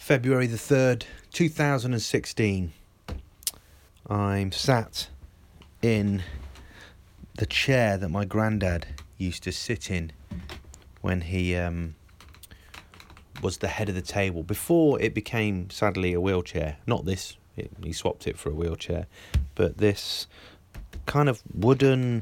February the 3rd, 2016. I'm sat in the chair that my granddad used to sit in when he was the head of the table, before it became, sadly, a wheelchair. Not this, he swapped it for a wheelchair, but this kind of wooden,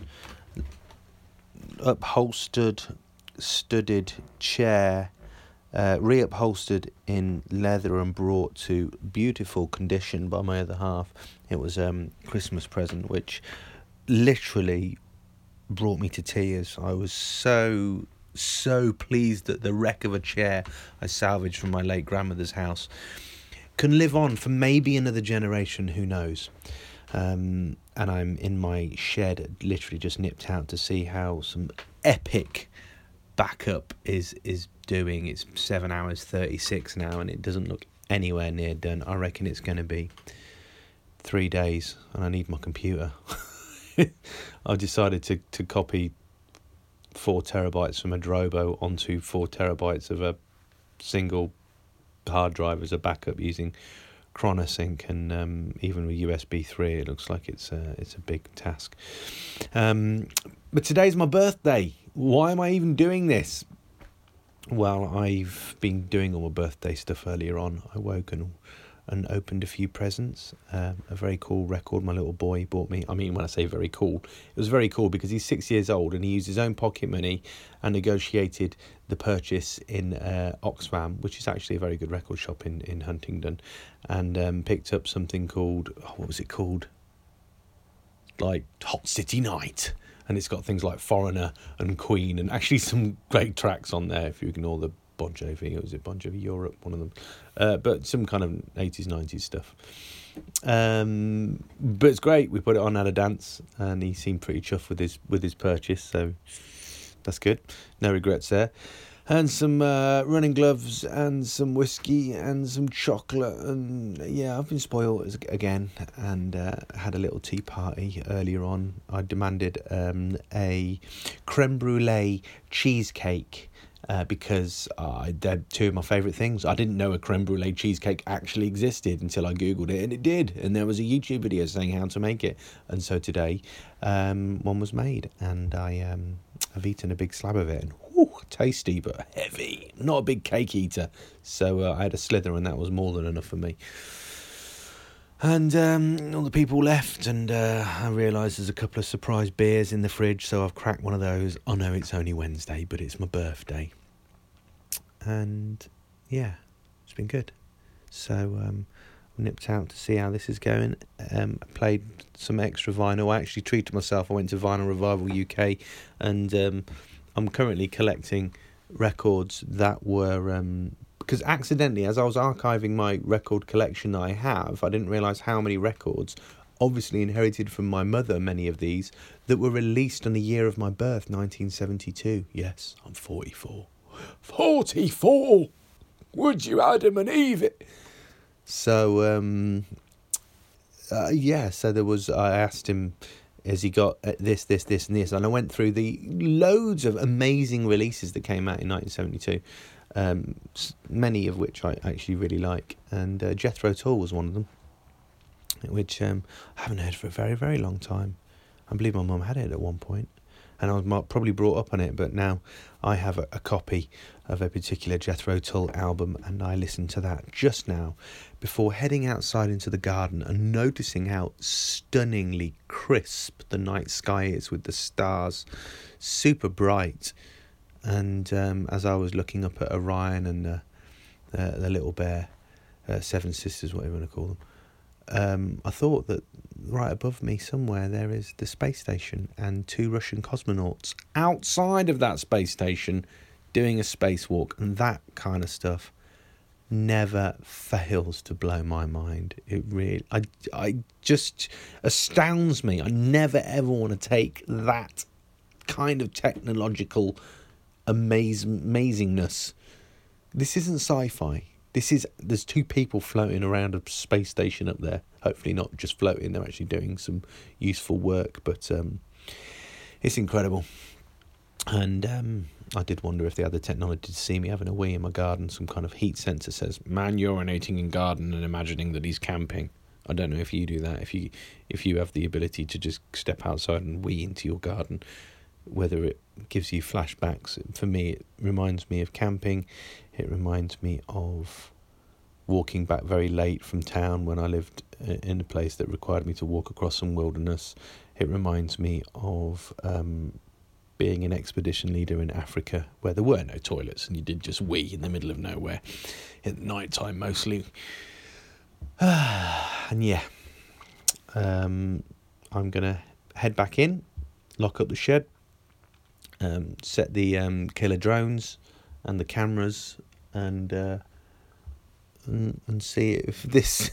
upholstered, studded chair, reupholstered in leather and brought to beautiful condition by my other half. It was a Christmas present which literally brought me to tears. I was so pleased that the wreck of a chair I salvaged from my late grandmother's house can live on for maybe another generation, who knows. And I'm in my shed, literally just nipped out to see how some epic backup is doing. It's 7 hours 36 now, and it doesn't look anywhere near done. I reckon it's going to be 3 days, and I need my computer. I've decided to copy 4 terabytes from a Drobo onto 4 terabytes of a single hard drive as a backup using Chronosync, and even with USB 3 it looks like it's a big task. But today's my birthday. Why am I even doing this? Well, I've been doing all my birthday stuff earlier on. I woke and opened a few presents. A very cool record my little boy bought me. I mean, when I say very cool, it was very cool because he's 6 years old and he used his own pocket money and negotiated the purchase in Oxfam, which is actually a very good record shop in Huntingdon, and picked up something called, what was it called? Like Hot City Night. And it's got things like Foreigner and Queen, and actually some great tracks on there if you ignore the Bon Jovi. Or was it Bon Jovi Europe, one of them? But some kind of 80s, 90s stuff. But it's great. We put it on, had a dance, and he seemed pretty chuffed with his purchase, so that's good. No regrets there. And some running gloves and some whiskey and some chocolate, and yeah, I've been spoiled again, and had a little tea party earlier on. I demanded a creme brulee cheesecake because they're two of my favourite things. I didn't know a creme brulee cheesecake actually existed until I googled it, and it did, and there was a YouTube video saying how to make it, and so today one was made, and I've eaten a big slab of it, and tasty but heavy. Not a big cake eater, so I had a slither, and that was more than enough for me. And all the people left, and I realised there's a couple of surprise beers in the fridge, so I've cracked one of those. I know it's only Wednesday, but it's my birthday, and yeah, it's been good. So nipped out to see how this is going. Played some extra vinyl. I actually treated myself. I went to Vinyl Revival UK, and I'm currently collecting records that were because accidentally, as I was archiving my record collection that I have, I didn't realise how many records, obviously inherited from my mother, many of these, that were released on the year of my birth, 1972. Yes, I'm 44. 44! Would you Adam and Eve it? So, so there was, I asked him, has he got this, and this? And I went through the loads of amazing releases that came out in 1972, many of which I actually really like. And Jethro Tull was one of them, which I haven't heard for a very, very long time. I believe my mum had it at one point, and I was probably brought up on it, but now I have a copy of a particular Jethro Tull album, and I listened to that just now before heading outside into the garden and noticing how stunningly crisp the night sky is with the stars, super bright. And as I was looking up at Orion and the little bear, Seven Sisters, whatever you want to call them, I thought that right above me somewhere there is the space station and 2 Russian cosmonauts outside of that space station doing a spacewalk, and that kind of stuff never fails to blow my mind. It really, I just astounds me. I never ever want to take that kind of technological amazingness. This isn't sci-fi. There's 2 people floating around a space station up there. Hopefully not just floating, they're actually doing some useful work, but it's incredible. And I did wonder if they had the technology to see me having a wee in my garden. Some kind of heat sensor says, man urinating in garden, and imagining that he's camping. I don't know if you do that, if you have the ability to just step outside and wee into your garden, whether it gives you flashbacks. For me, it reminds me of camping. It reminds me of walking back very late from town when I lived in a place that required me to walk across some wilderness. It reminds me of being an expedition leader in Africa, where there were no toilets and you did just wee in the middle of nowhere at night time mostly. And yeah, I'm gonna head back in, lock up the shed, set the killer drones and the cameras, and see if this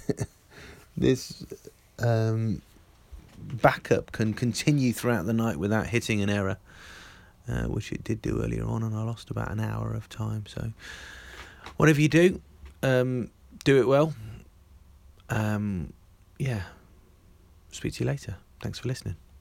backup can continue throughout the night without hitting an error, which it did do earlier on, and I lost about an hour of time. So whatever you do, do it well. Yeah, speak to you later. Thanks for listening.